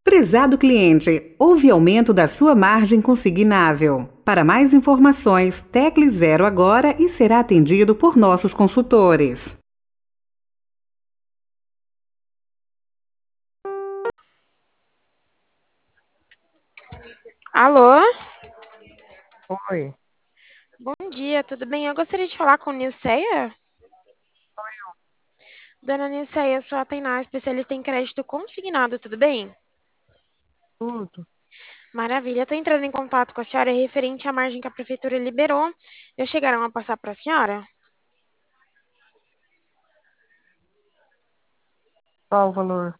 Prezado cliente, houve aumento da sua margem consignável. Para mais informações, tecle 0 agora e será atendido por nossos consultores. Alô? Oi, Bom dia, tudo bem? Eu gostaria de falar com Nilceia. Dona Nilceia, eu sou a Tainá, especialista em crédito consignado, tudo bem? tudo. Maravilha, estou entrando em contato com a senhora referente à margem que a prefeitura liberou. Já chegaram a passar para a senhora? Qual o valor?